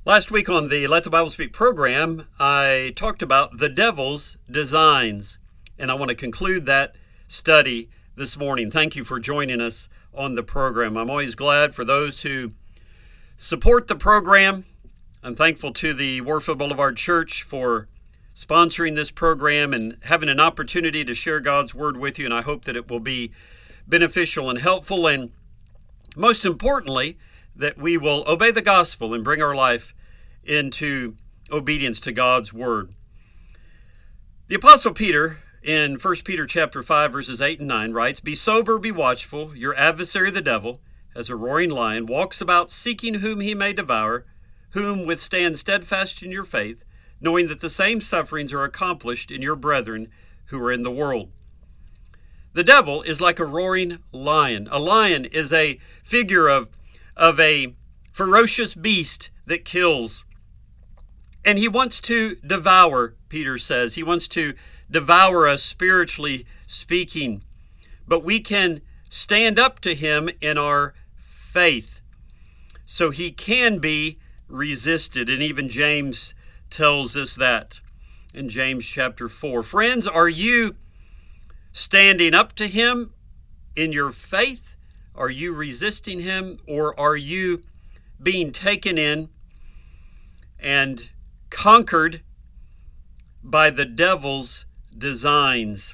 Last week on the Let the Bible Speak program, I talked about the devil's designs, and I want to conclude that study this morning. Thank you for joining us on the program. I'm always glad for those who support the program. I'm thankful to the Warfield Boulevard Church for sponsoring this program and having an opportunity to share God's Word with you, and I hope that it will be beneficial and helpful, and most importantly, that we will obey the gospel and bring our life into obedience to God's Word. The Apostle Peter in 1 Peter chapter 5, verses 8 and 9 writes, "Be sober, be watchful. Your adversary the devil, as a roaring lion, walks about seeking whom he may devour, whom withstand steadfast in your faith, knowing that the same sufferings are accomplished in your brethren who are in the world." The devil is like a roaring lion. A lion is a figure of a ferocious beast that kills. And he wants to devour, Peter says. He wants to devour us spiritually speaking. But we can stand up to him in our faith. So he can be resisted. And even James tells us that in James chapter 4. Friends, are you standing up to him in your faith? Are you resisting him? Or are you being taken in and conquered by the devil's designs?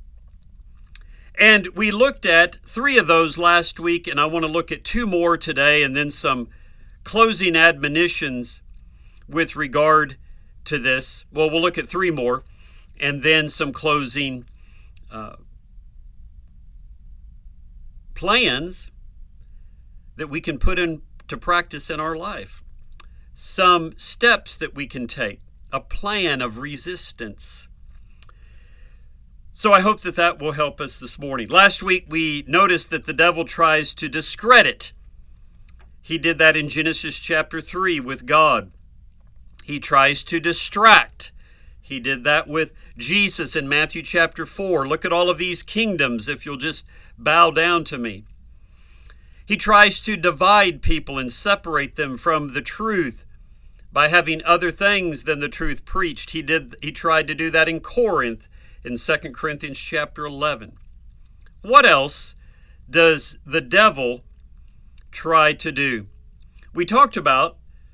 And we looked at 3 of those last week, and I want to look at 2 more today, and then some closing admonitions with regard to this. Well, we'll look at 3 more, and then some closing plans that we can put into practice in our life. Some steps that we can take, a plan of resistance. So I hope that will help us this morning. Last week we noticed that the devil tries to discredit. He did that in Genesis chapter 3 with God. He tries to distract. He did that with Jesus in Matthew chapter 4. Look at all of these kingdoms if you'll just bow down to me. He tries to divide people and separate them from the truth by having other things than the truth preached. He tried to do that in Corinth in 2 Corinthians chapter 11. What else does the devil try to do? We talked about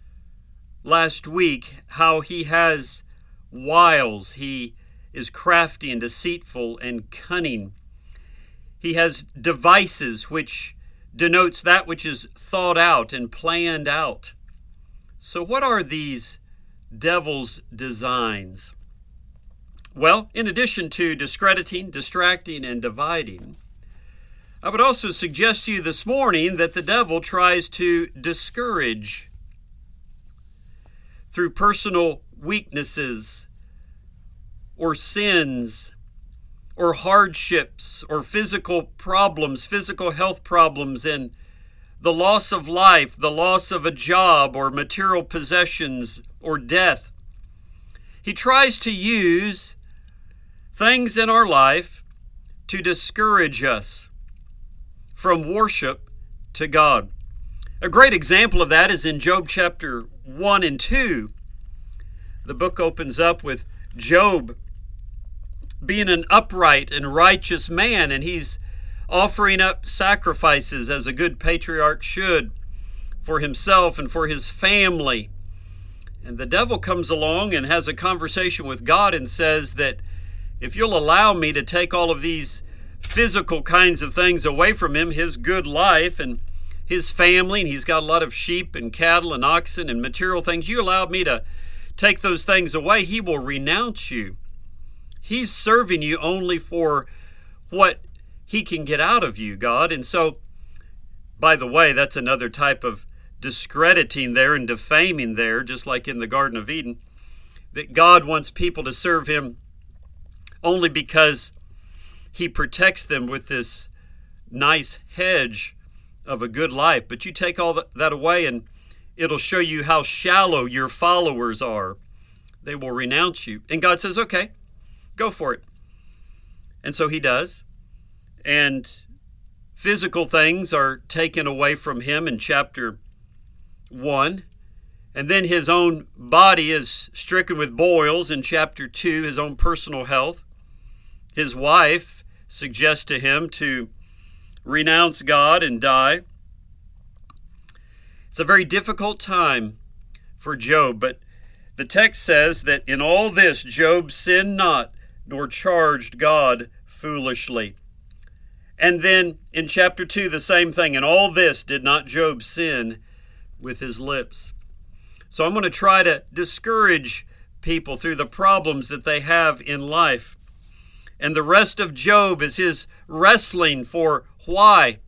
last week how he has wiles. He is crafty and deceitful and cunning. He has devices, which denotes that which is thought out and planned out. So what are these devil's designs? Well, in addition to discrediting, distracting, and dividing, I would also suggest to you this morning that the devil tries to discourage through personal weaknesses or sins or hardships or physical problems, physical health problems, and the loss of life, the loss of a job or material possessions or death. He tries to use things in our life to discourage us from worship to God. A great example of that is in Job chapter 1 and 2. The book opens up with Job being an upright and righteous man, and he's offering up sacrifices as a good patriarch should for himself and for his family. And the devil comes along and has a conversation with God and says that if you'll allow me to take all of these physical kinds of things away from him, his good life and his family, and he's got a lot of sheep and cattle and oxen and material things, you allow me to take those things away, he will renounce you. He's serving you only for what he can get out of you, God. And so, by the way, that's another type of discrediting there and defaming there, just like in the Garden of Eden, that God wants people to serve him only because he protects them with this nice hedge of a good life. But you take all that away and it'll show you how shallow your followers are. They will renounce you. And God says, okay, go for it. And so he does. And physical things are taken away from him in chapter 1. And then his own body is stricken with boils in chapter 2, his own personal health. His wife suggests to him to renounce God and die. It's a very difficult time for Job, but the text says that in all this Job sinned not, nor charged God foolishly. And then in chapter 2, the same thing. In all this did not Job sin with his lips. So I'm going to try to discourage people through the problems that they have in life. And the rest of Job is his wrestling for why.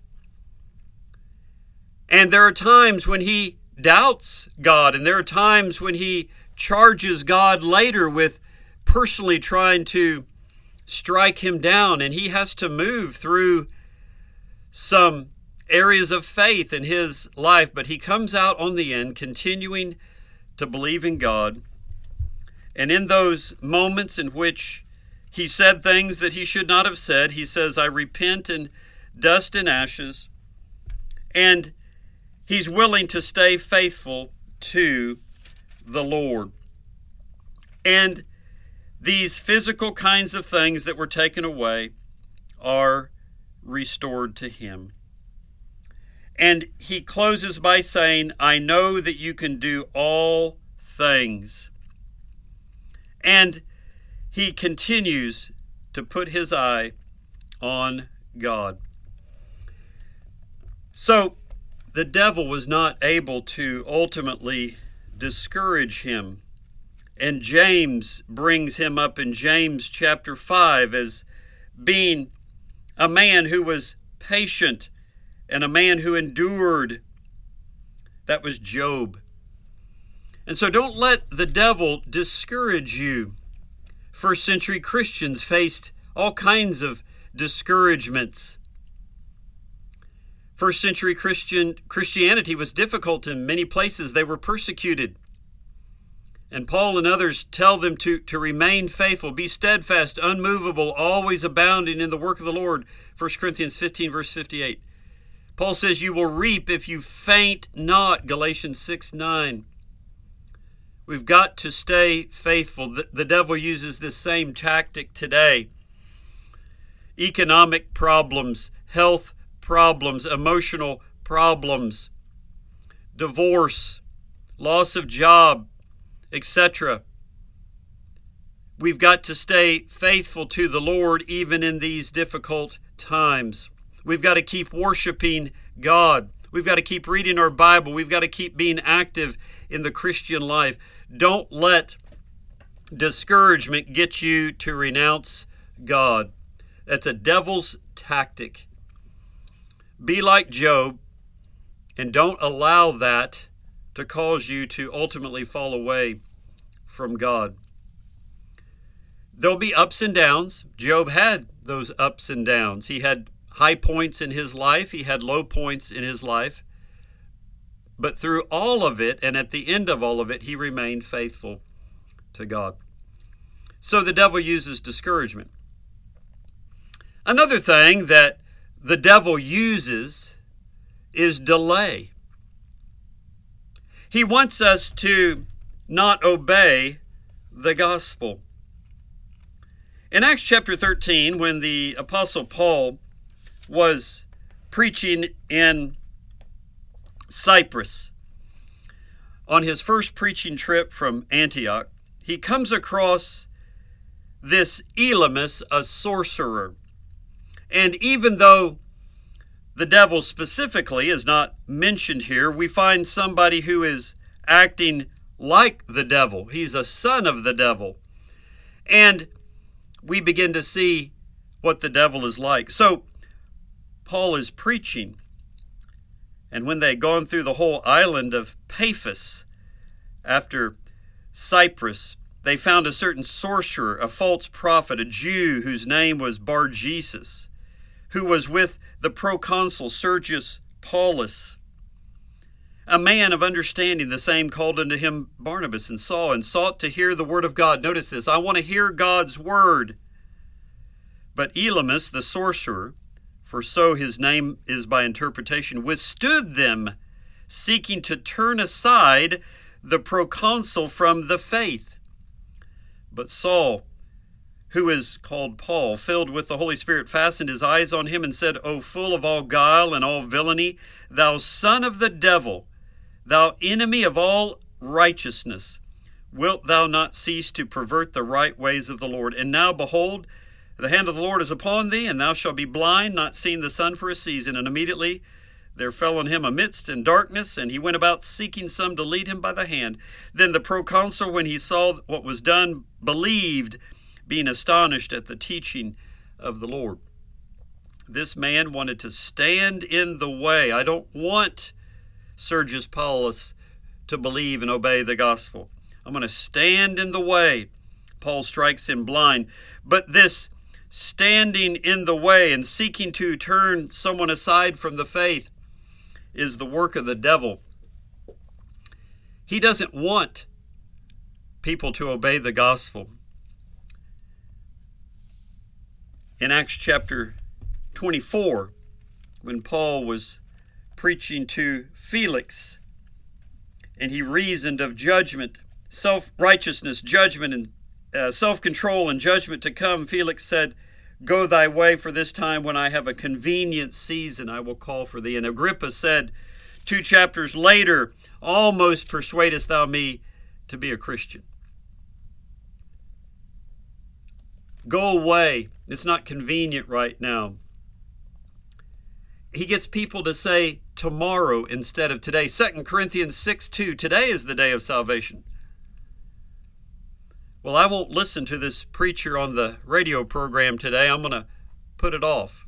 And there are times when he doubts God, and there are times when he charges God later with personally trying to strike him down, and he has to move through some areas of faith in his life, but he comes out on the end continuing to believe in God. And in those moments in which he said things that he should not have said, he says, I repent in dust and ashes. And he's willing to stay faithful to the Lord. And these physical kinds of things that were taken away are restored to him. And he closes by saying, I know that you can do all things. And he continues to put his eye on God. So the devil was not able to ultimately discourage him. And James brings him up in James chapter 5 as being a man who was patient and a man who endured. That was Job. And so don't let the devil discourage you. First century Christians faced all kinds of discouragements. First century Christianity was difficult in many places. They were persecuted. And Paul and others tell them to remain faithful, be steadfast, unmovable, always abounding in the work of the Lord. 1 Corinthians 15, verse 58. Paul says, you will reap if you faint not. Galatians 6:9. We've got to stay faithful. The devil uses this same tactic today. Economic problems, health problems, emotional problems, divorce, loss of job, etc. We've got to stay faithful to the Lord even in these difficult times. We've got to keep worshiping God. We've got to keep reading our Bible. We've got to keep being active in the Christian life. Don't let discouragement get you to renounce God. That's a devil's tactic. Be like Job, and don't allow that to cause you to ultimately fall away from God. There'll be ups and downs. Job had those ups and downs. He had high points in his life. He had low points in his life. But through all of it, and at the end of all of it, he remained faithful to God. So the devil uses discouragement. Another thing that the devil uses is delay. He wants us to not obey the gospel. In Acts chapter 13, when the Apostle Paul was preaching in Cyprus, on his first preaching trip from Antioch, he comes across this Elymas, a sorcerer. And even though the devil specifically is not mentioned here, we find somebody who is acting like the devil. He's a son of the devil. And we begin to see what the devil is like. So Paul is preaching. And when they had gone through the whole island of Paphos after Cyprus, they found a certain sorcerer, a false prophet, a Jew whose name was Bar-Jesus, who was with the proconsul Sergius Paulus. A man of understanding, the same called unto him Barnabas and Saul, and sought to hear the word of God. Notice this, I want to hear God's word. But Elymas, the sorcerer, for so his name is by interpretation, withstood them, seeking to turn aside the proconsul from the faith. But Saul, who is called Paul, filled with the Holy Spirit, fastened his eyes on him and said, O full of all guile and all villainy, thou son of the devil, thou enemy of all righteousness, wilt thou not cease to pervert the right ways of the Lord? And now, behold, the hand of the Lord is upon thee, and thou shalt be blind, not seeing the sun for a season. And immediately there fell on him a mist and darkness, and he went about seeking some to lead him by the hand. Then the proconsul, when he saw what was done, believed, being astonished at the teaching of the Lord. This man wanted to stand in the way. I don't want Sergius Paulus to believe and obey the gospel. I'm going to stand in the way. Paul strikes him blind. But this standing in the way and seeking to turn someone aside from the faith is the work of the devil. He doesn't want people to obey the gospel. In Acts chapter 24, when Paul was preaching to Felix, and he reasoned of judgment, self-righteousness, judgment, and self-control and judgment to come, Felix said, Go thy way, for this time when I have a convenient season I will call for thee. And Agrippa said 2 chapters later, Almost persuadest thou me to be a Christian. Go away. It's not convenient right now. He gets people to say tomorrow instead of today. 2 Corinthians 6:2, today is the day of salvation. Well, I won't listen to this preacher on the radio program today. I'm going to put it off.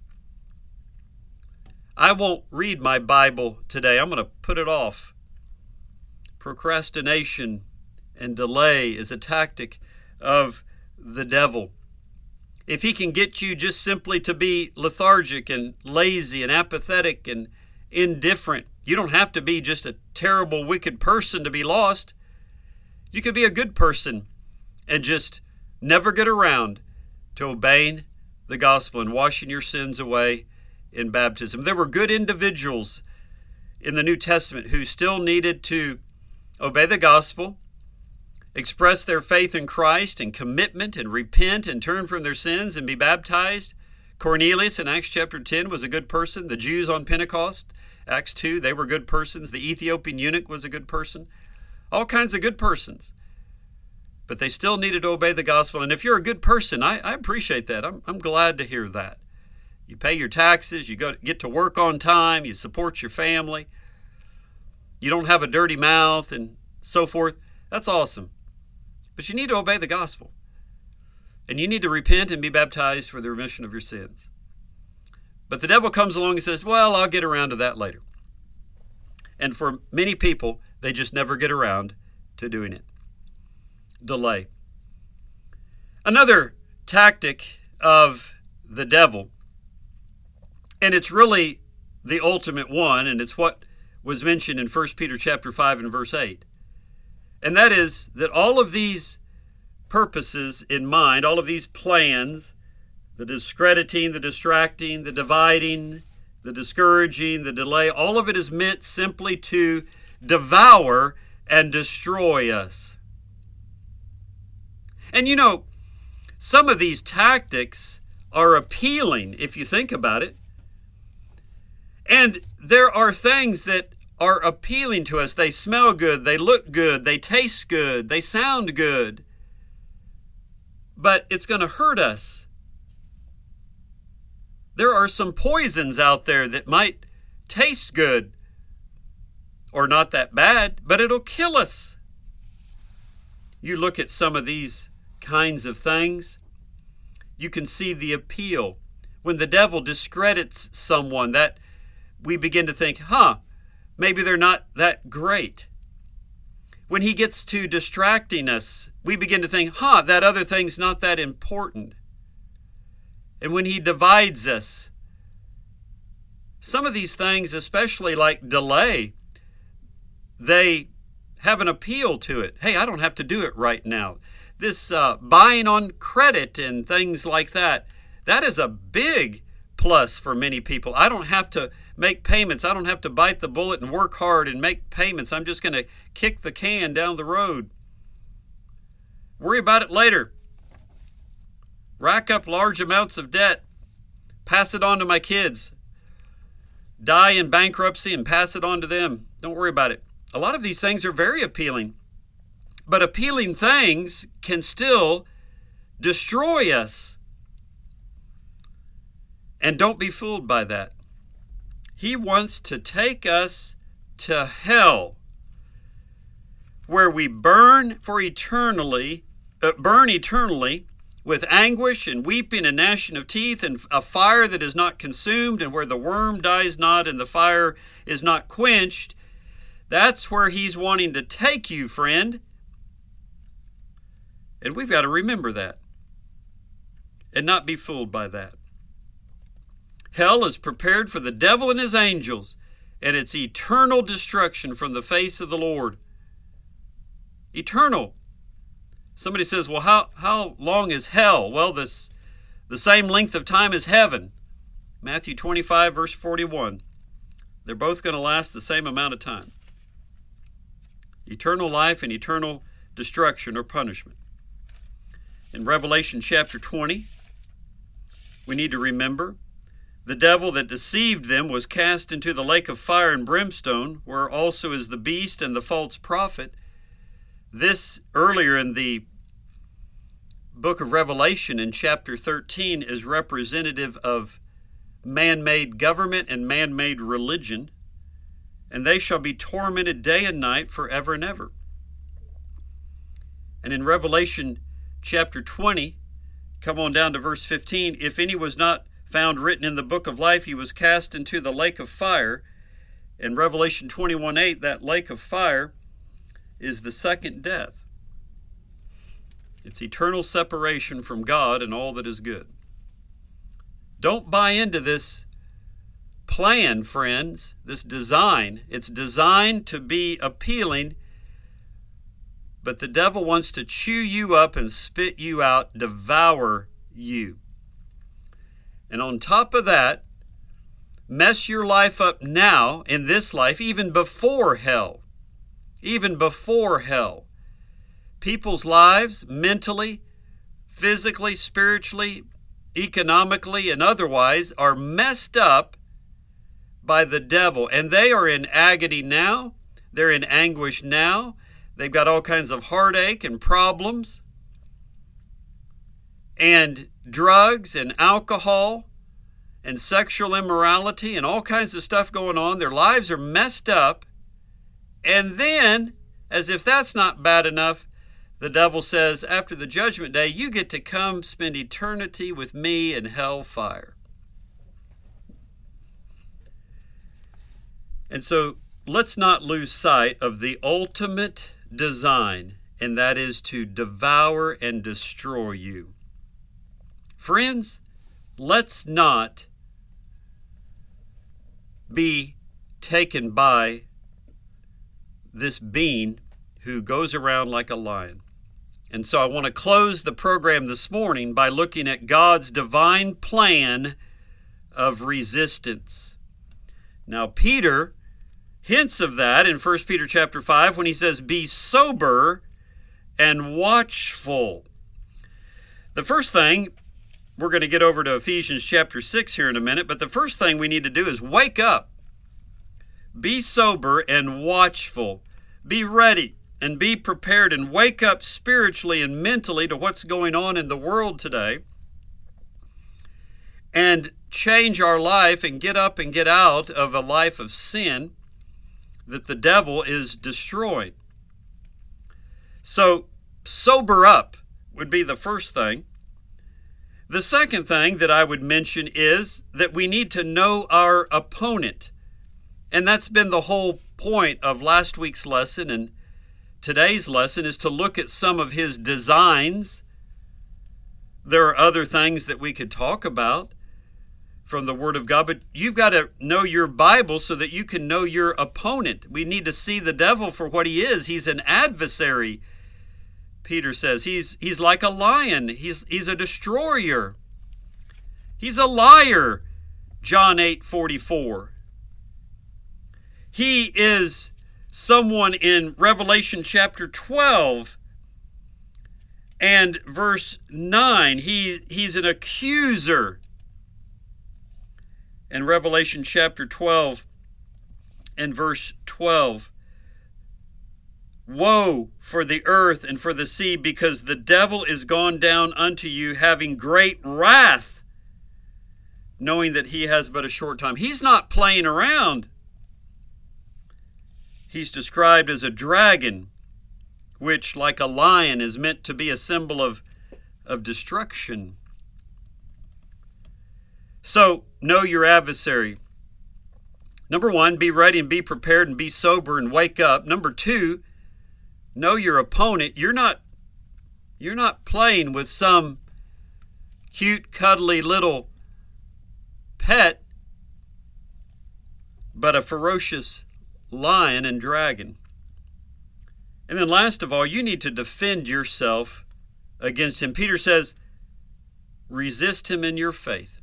I won't read my Bible today. I'm going to put it off. Procrastination and delay is a tactic of the devil. If he can get you just simply to be lethargic and lazy and apathetic and indifferent, you don't have to be just a terrible, wicked person to be lost. You could be a good person and just never get around to obeying the gospel and washing your sins away in baptism. There were good individuals in the New Testament who still needed to obey the gospel, express their faith in Christ and commitment and repent and turn from their sins and be baptized. Cornelius in Acts chapter 10 was a good person. The Jews on Pentecost, Acts 2, they were good persons. The Ethiopian eunuch was a good person. All kinds of good persons. But they still needed to obey the gospel. And if you're a good person, I appreciate that. I'm glad to hear that. You pay your taxes, you get to work on time, you support your family, you don't have a dirty mouth and so forth. That's awesome. But you need to obey the gospel. And you need to repent and be baptized for the remission of your sins. But the devil comes along and says, well, I'll get around to that later. And for many people, they just never get around to doing it. Delay. Another tactic of the devil, and it's really the ultimate one, and it's what was mentioned in 1 Peter chapter 5 and verse 8. And that is that all of these purposes in mind, all of these plans, the discrediting, the distracting, the dividing, the discouraging, the delay, all of it is meant simply to devour and destroy us. And you know, some of these tactics are appealing if you think about it. And there are things that are appealing to us. They smell good, they look good, they taste good, they sound good. But it's going to hurt us. There are some poisons out there that might taste good or not that bad, but it'll kill us. You look at some of these kinds of things, you can see the appeal. When the devil discredits someone, that we begin to think, maybe they're not that great. When he gets to distracting us, we begin to think, that other thing's not that important. And when he divides us, some of these things, especially like delay, they have an appeal to it. Hey, I don't have to do it right now. This buying on credit and things like that, that is a big plus for many people. I don't have to make payments. I don't have to bite the bullet and work hard and make payments. I'm just going to kick the can down the road. Worry about it later. Rack up large amounts of debt. Pass it on to my kids. Die in bankruptcy and pass it on to them. Don't worry about it. A lot of these things are very appealing. But appealing things can still destroy us. And don't be fooled by that. He wants to take us to hell, where we burn eternally with anguish and weeping and gnashing of teeth, and a fire that is not consumed, and where the worm dies not and the fire is not quenched. That's where he's wanting to take you, friend. And we've got to remember that and not be fooled by that. Hell is prepared for the devil and his angels, and it's eternal destruction from the face of the Lord. Eternal. Somebody says, well, how long is hell? Well, the same length of time as heaven. Matthew 25, verse 41. They're both going to last the same amount of time. Eternal life and eternal destruction or punishment. In Revelation chapter 20, we need to remember the devil that deceived them was cast into the lake of fire and brimstone, where also is the beast and the false prophet. This, earlier in the book of Revelation in chapter 13, is representative of man-made government and man-made religion, and they shall be tormented day and night forever and ever. And in Revelation chapter 20, come on down to verse 15, if any was not found written in the book of life, he was cast into the lake of fire. In Revelation 21:8, that lake of fire is the second death. It's eternal separation from God and all that is good. Don't buy into this plan, friends, this design. It's designed to be appealing, but the devil wants to chew you up and spit you out, devour you. And on top of that, mess your life up now in this life, even before hell. Even before hell. People's lives, mentally, physically, spiritually, economically, and otherwise, are messed up by the devil. And they are in agony now. They're in anguish now. They've got all kinds of heartache and problems, and drugs and alcohol and sexual immorality and all kinds of stuff going on. Their lives are messed up. And then, as if that's not bad enough, the devil says, after the judgment day, you get to come spend eternity with me in hellfire. And so let's not lose sight of the ultimate design, and that is to devour and destroy you. Friends, let's not be taken by this being who goes around like a lion. And so I want to close the program this morning by looking at God's divine plan of resistance. Now, Peter hints of that in 1 Peter chapter 5 when he says, be sober and watchful. The first thing, we're going to get over to Ephesians chapter 6 here in a minute, but the first thing we need to do is wake up. Be sober and watchful. Be ready and be prepared and wake up spiritually and mentally to what's going on in the world today, and change our life and get up and get out of a life of sin that the devil is destroying. So, sober up would be the first thing. The second thing that I would mention is that we need to know our opponent. And that's been the whole point of last week's lesson, and today's lesson is to look at some of his designs. There are other things that we could talk about from the Word of God, but you've got to know your Bible so that you can know your opponent. We need to see the devil for what he is. He's an adversary. Peter says he's like a lion. He's a destroyer. He's a liar. John 8:44. He is someone in Revelation chapter 12 and verse 9. He's an accuser. In Revelation chapter 12 and verse 12. Woe for the earth and for the sea, because the devil is gone down unto you, having great wrath, knowing that he has but a short time. He's not playing around. He's described as a dragon, which, like a lion, is meant to be a symbol of destruction. So, know your adversary. Number one, be ready and be prepared and be sober and wake up. Number two, know your opponent. You're not playing with some cute, cuddly little pet, but a ferocious lion and dragon. And then last of all, you need to defend yourself against him. Peter says, resist him in your faith.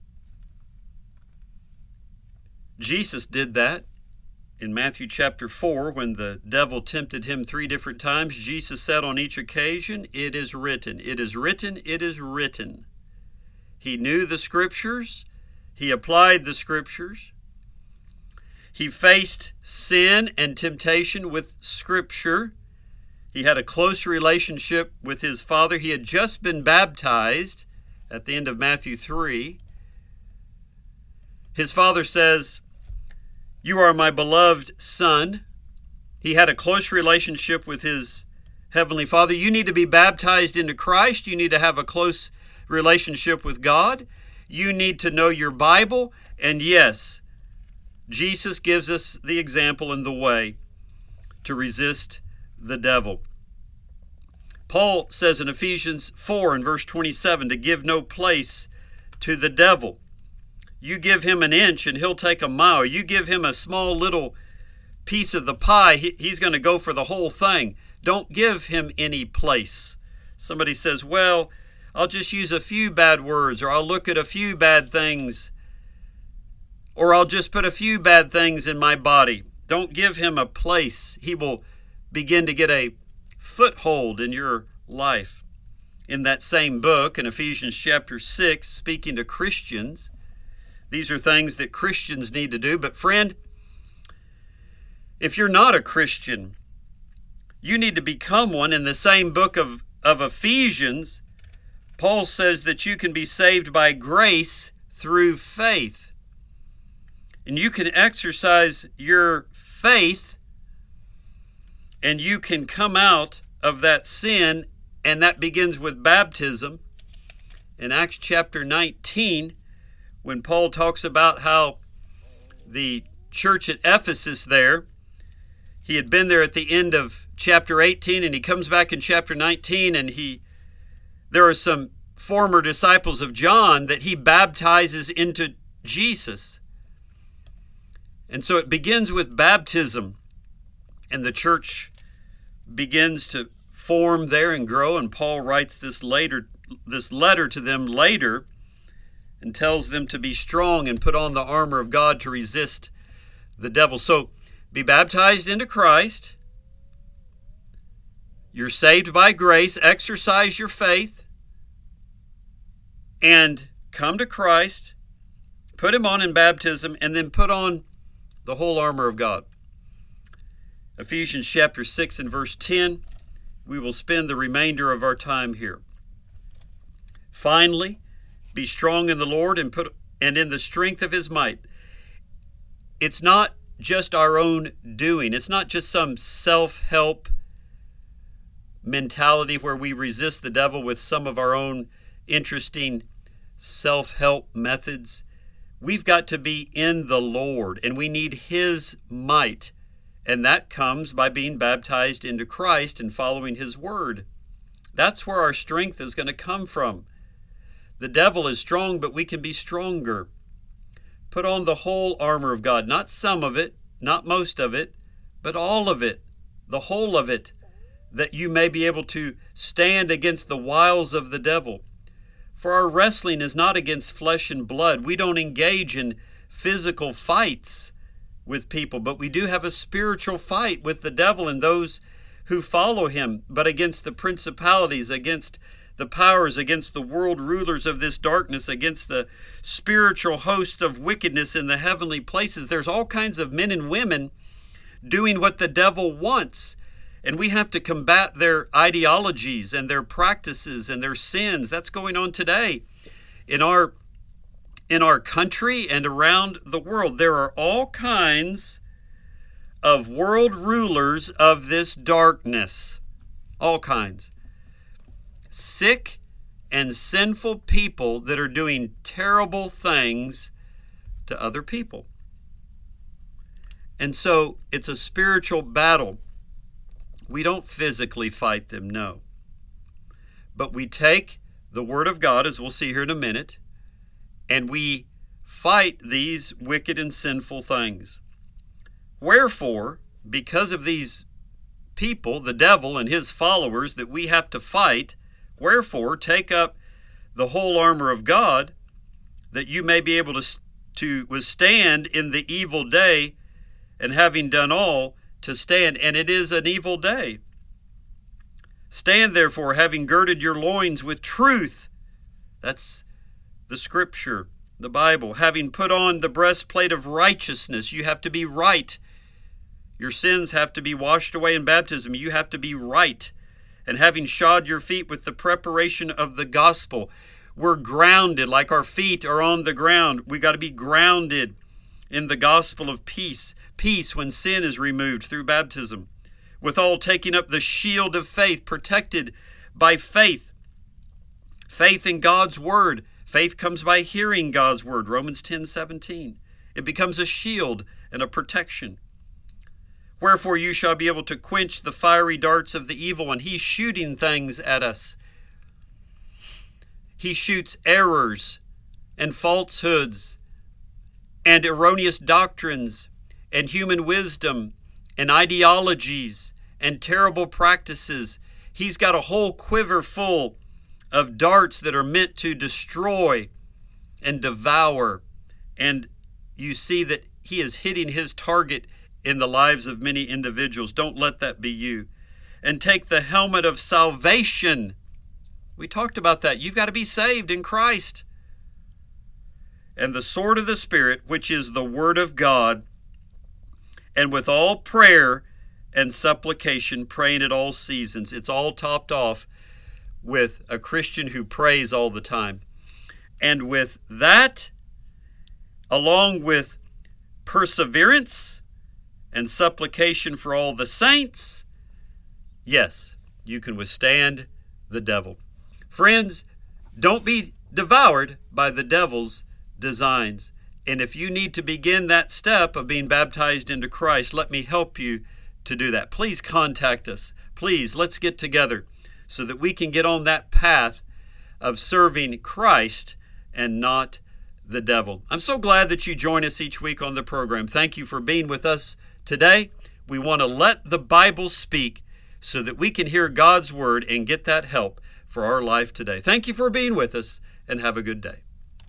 Jesus did that in Matthew chapter 4 when the devil tempted him 3 different times. Jesus said on each occasion, it is written, it is written, it is written. He knew the scriptures. He applied the scriptures. He faced sin and temptation with Scripture. He had a close relationship with his Father. He had just been baptized at the end of Matthew 3. His Father says, you are my beloved Son. He had a close relationship with his Heavenly Father. You need to be baptized into Christ. You need to have a close relationship with God. You need to know your Bible. And yes, Jesus gives us the example and the way to resist the devil. Paul says in Ephesians 4 and verse 27 to give no place to the devil. You give him an inch and he'll take a mile. You give him a small little piece of the pie, he's going to go for the whole thing. Don't give him any place. Somebody says, well, I'll just use a few bad words, or I'll look at a few bad things, or I'll just put a few bad things in my body. Don't give him a place. He will begin to get a foothold in your life. In that same book, in Ephesians chapter 6, speaking to Christians, these are things that Christians need to do. But friend, if you're not a Christian, you need to become one. In the same book of Ephesians, Paul says that you can be saved by grace through faith. And you can exercise your faith and you can come out of that sin, and that begins with baptism. In Acts chapter 19, when Paul talks about how the church at Ephesus there, he had been there at the end of chapter 18, and he comes back in chapter 19, and there are some former disciples of John that he baptizes into Jesus. And so it begins with baptism, and the church begins to form there and grow, and Paul writes this letter to them later and tells them to be strong and put on the armor of God to resist the devil. So be baptized into Christ. You're saved by grace. Exercise your faith and come to Christ. Put him on in baptism, and then put on the whole armor of God. Ephesians chapter 6 and verse 10, we will spend the remainder of our time here. Finally, be strong in the Lord and in the strength of his might. It's not just our own doing. It's not just some self-help mentality where we resist the devil with some of our own interesting self-help methods. We've got to be in the Lord, and we need his might. And that comes by being baptized into Christ and following his word. That's where our strength is going to come from. The devil is strong, but we can be stronger. Put on the whole armor of God, not some of it, not most of it, but all of it, the whole of it, that you may be able to stand against the wiles of the devil. For our wrestling is not against flesh and blood. We don't engage in physical fights. with people, but we do have a spiritual fight with the devil and those who follow him, but against the principalities, against the powers, against the world rulers of this darkness, against the spiritual host of wickedness in the heavenly places. There's all kinds of men and women doing what the devil wants, and we have to combat their ideologies and their practices and their sins. That's going on today in our country and around the world. There are all kinds of world rulers of this darkness. All kinds. Sick and sinful people that are doing terrible things to other people. And so it's a spiritual battle. We don't physically fight them, no. But we take the Word of God, as we'll see here in a minute, and we fight these wicked and sinful things. Wherefore, because of these people, the devil and his followers that we have to fight, wherefore, take up the whole armor of God, that you may be able to withstand in the evil day, and having done all, to stand. And it is an evil day. Stand therefore, having girded your loins with truth. That's the Scripture, the Bible. Having put on the breastplate of righteousness. You have to be right. Your sins have to be washed away in baptism. You have to be right. And having shod your feet with the preparation of the gospel. We're grounded, like our feet are on the ground. We got to be grounded in the gospel of peace. Peace when sin is removed through baptism. Withal, taking up the shield of faith, protected by faith. Faith in God's word. Faith comes by hearing God's word. Romans 10:17. It becomes a shield and a protection. Wherefore you shall be able to quench the fiery darts of the evil one. He's shooting things at us. He shoots errors and falsehoods and erroneous doctrines and human wisdom and ideologies and terrible practices. He's got a whole quiver full of darts that are meant to destroy and devour. And you see that he is hitting his target in the lives of many individuals. Don't let that be you. And take the helmet of salvation. We talked about that. You've got to be saved in Christ. And the sword of the Spirit, which is the word of God, and with all prayer and supplication, praying at all seasons. It's all topped off with a Christian who prays all the time. And with that, along with perseverance and supplication for all the saints, yes, you can withstand the devil. Friends, don't be devoured by the devil's designs. And if you need to begin that step of being baptized into Christ, let me help you to do that. Please contact us. Please, let's get together so that we can get on that path of serving Christ and not the devil. I'm so glad that you join us each week on the program. Thank you for being with us today. We want to let the Bible speak so that we can hear God's word and get that help for our life today. Thank you for being with us, and have a good day.